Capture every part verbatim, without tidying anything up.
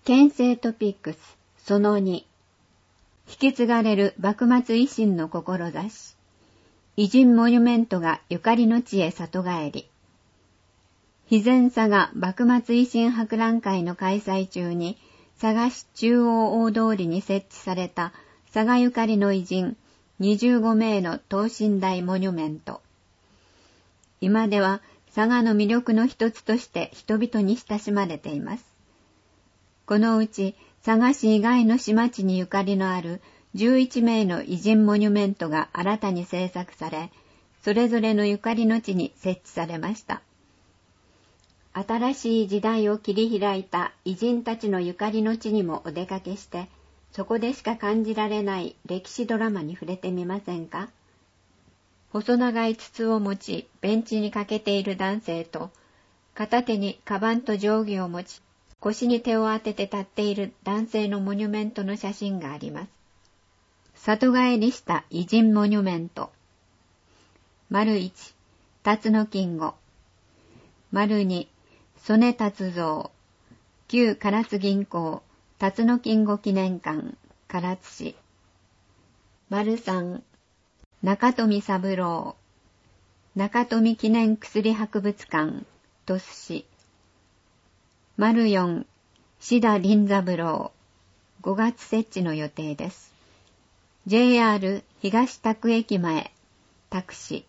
県政トピックスそのに、引き継がれる幕末維新の志、偉人モニュメントがゆかりの地へ里帰り。肥前佐賀幕末維新博覧会の開催中に、佐賀市中央大通りに設置された佐賀ゆかりの偉人にじゅうごめいの等身大モニュメント。今では佐賀の魅力の一つとして人々に親しまれています。このうち佐賀市以外の市町にゆかりのあるじゅういちめいの偉人モニュメントが新たに制作され、それぞれのゆかりの地に設置されました。新しい時代を切り開いた偉人たちのゆかりの地にもお出かけして、そこでしか感じられない歴史ドラマに触れてみませんか？細長い筒を持ち、ベンチにかけている男性と、片手にカバンと定規を持ち、腰に手を当てて立っている男性のモニュメントの写真があります。里帰りした偉人モニュメント。丸いち、辰野金吾。丸に、曽根達造。旧唐津銀行、辰野金吾記念館、唐津市。丸さん、中富三郎。中富記念薬博物館、鳥栖市。丸よん、志田林三郎。ごがつ設置の予定です。ジェイアール 東田区駅前、田区市。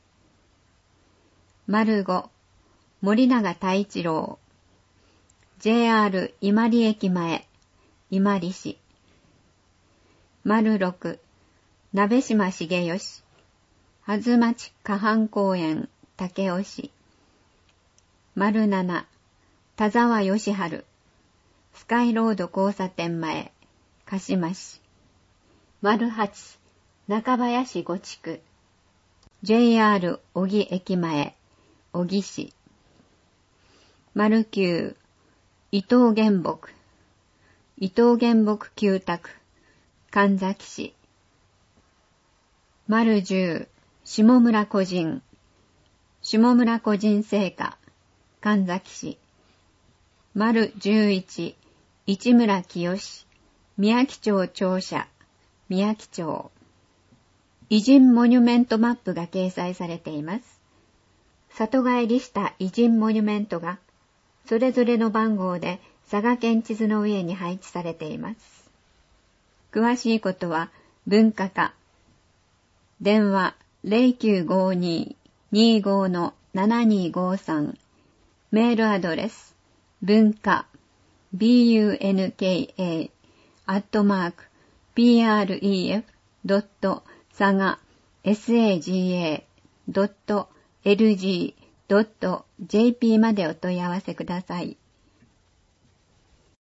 丸ご、森永太一郎。ジェイアール 今里駅前、今里市。丸ろく、鍋島茂義。はずまち河畔公園、武雄市。丸なな、田沢義治。スカイロード交差点前、鹿島市。丸はち、中林五地区。ジェイアール 小木駅前、小木市。丸きゅう、伊藤原木。伊藤原木旧宅、神崎市。丸じゅう、下村個人。下村個人製菓、神崎市。丸じゅういち、市村清。宮城町庁舎、宮城町。偉人モニュメントマップが掲載されています。里帰りした偉人モニュメントが、それぞれの番号で佐賀県地図の上に配置されています。詳しいことは文化課。電話 ゼロきゅうごに にーご のななにーごさん。メールアドレス文化 ビーユーエヌケーエー アットマーク ピーアールイーエフ ドット 佐賀 サガ ドット エルジー ドット ジェーピー までお問い合わせください。